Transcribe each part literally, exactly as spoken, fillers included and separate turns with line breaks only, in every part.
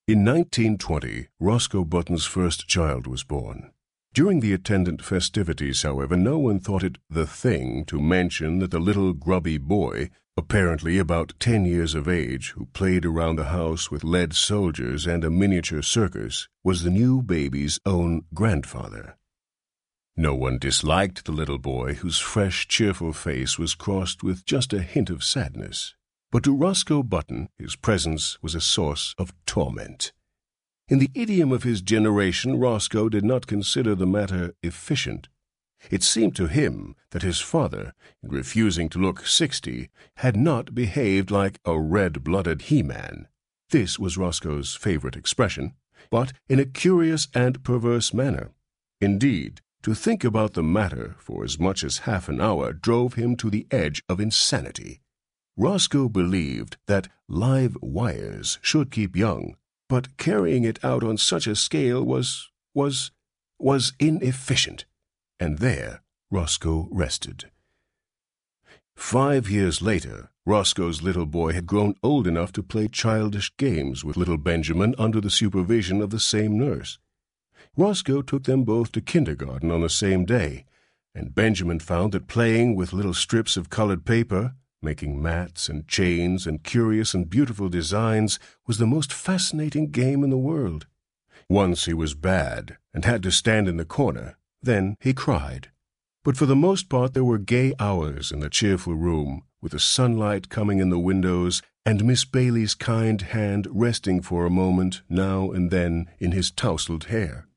In nineteen twenty, Roscoe Button's first child was born. During the attendant festivities, however, no one thought it the thing to mention that the little grubby boy, apparently about ten years of age, who played around the house with lead soldiers and a miniature circus, was the new baby's own grandfather. No one disliked the little boy, whose fresh, cheerful face was crossed with just a hint of sadness. But to Roscoe Button, his presence was a source of torment. In the idiom of his generation, Roscoe did not consider the matter efficient. It seemed to him that his father, in refusing to look sixty, had not behaved like a red-blooded he-man. This was Roscoe's favorite expression, but in a curious and perverse manner. Indeed, to think about the matter for as much as half an hour drove him to the edge of insanity. Roscoe believed that live wires should keep young, but carrying it out on such a scale was, was, was inefficient. And there Roscoe rested. Five years later, Roscoe's little boy had grown old enough to play childish games with little Benjamin under the supervision of the same nurse. Roscoe took them both to kindergarten on the same day, and Benjamin found that playing with little strips of colored paper, making mats and chains and curious and beautiful designs, was the most fascinating game in the world. Once he was bad and had to stand in the corner. Then he cried. But for the most part there were gay hours in the cheerful room, with the sunlight coming in the windows and Miss Bailey's kind hand resting for a moment now and then in his tousled hair.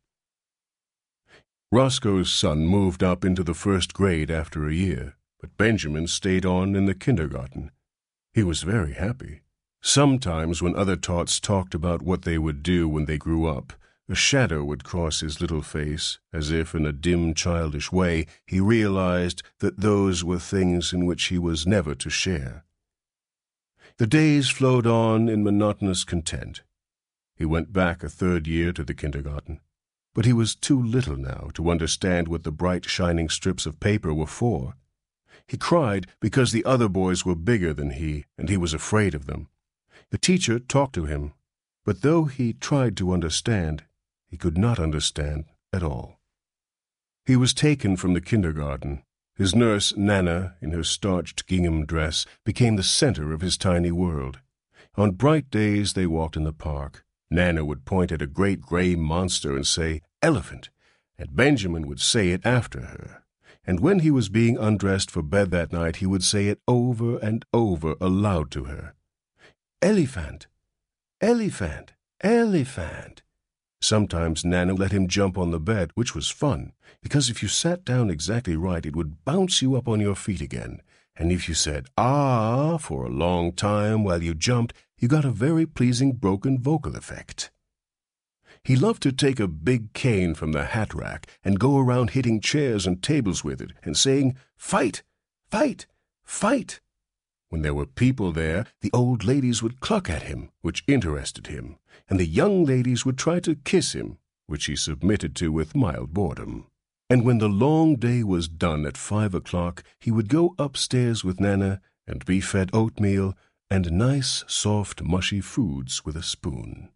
Roscoe's son moved up into the first grade after a year, but Benjamin stayed on in the kindergarten. He was very happy. Sometimes when other tots talked about what they would do when they grew up, a shadow would cross his little face, as if in a dim, childish way he realized that those were things in which he was never to share. The days flowed on in monotonous content. He went back a third year to the kindergarten, but he was too little now to understand what the bright, shining strips of paper were for. He cried because the other boys were bigger than he, and he was afraid of them. The teacher talked to him, but though he tried to understand, he could not understand at all. He was taken from the kindergarten. His nurse, Nana, in her starched gingham dress, became the center of his tiny world. On bright days they walked in the park. Nana would point at a great gray monster and say, "Elephant," and Benjamin would say it after her. And when he was being undressed for bed that night, he would say it over and over aloud to her. "Elephant, elephant, elephant." Sometimes Nana let him jump on the bed, which was fun, because if you sat down exactly right, it would bounce you up on your feet again. And if you said, "ah," for a long time while you jumped, you got a very pleasing broken vocal effect. He loved to take a big cane from the hat rack and go around hitting chairs and tables with it and saying, "Fight, fight, fight." When there were people there, the old ladies would cluck at him, which interested him, and the young ladies would try to kiss him, which he submitted to with mild boredom. And when the long day was done at five o'clock, he would go upstairs with Nana and be fed oatmeal and nice, soft, mushy foods with a spoon.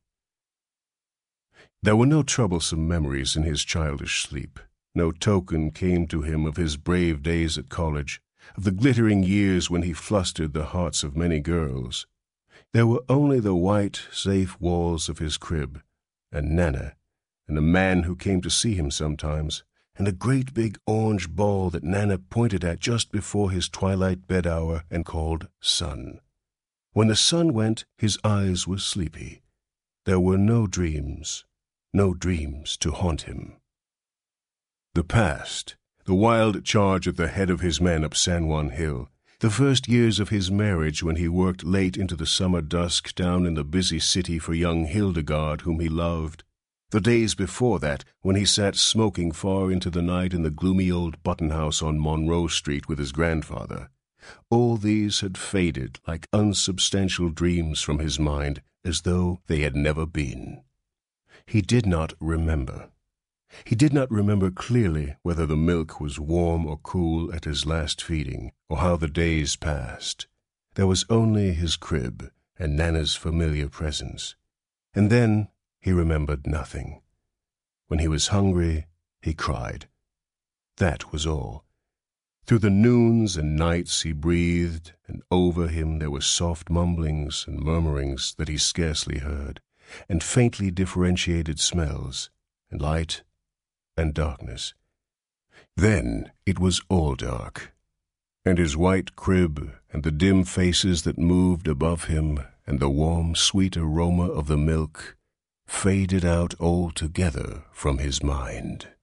There were no troublesome memories in his childish sleep. No token came to him of his brave days at college, of the glittering years when he flustered the hearts of many girls. There were only the white, safe walls of his crib, and Nana, and a man who came to see him sometimes, and a great big orange ball that Nana pointed at just before his twilight bed hour and called Sun. When the sun went, his eyes were sleepy. There were no dreams, no dreams to haunt him. The past, the wild charge at the head of his men up San Juan Hill, the first years of his marriage when he worked late into the summer dusk down in the busy city for young Hildegard whom he loved, the days before that when he sat smoking far into the night in the gloomy old Button house on Monroe Street with his grandfather, all these had faded like unsubstantial dreams from his mind as though they had never been. He did not remember. He did not remember clearly whether the milk was warm or cool at his last feeding, or how the days passed. There was only his crib and Nana's familiar presence. And then he remembered nothing. When he was hungry, he cried. That was all. Through the noons and nights he breathed, and over him there were soft mumblings and murmurings that he scarcely heard, and faintly differentiated smells, and light and darkness. Then it was all dark, and his white crib, and the dim faces that moved above him, and the warm, sweet aroma of the milk faded out altogether from his mind.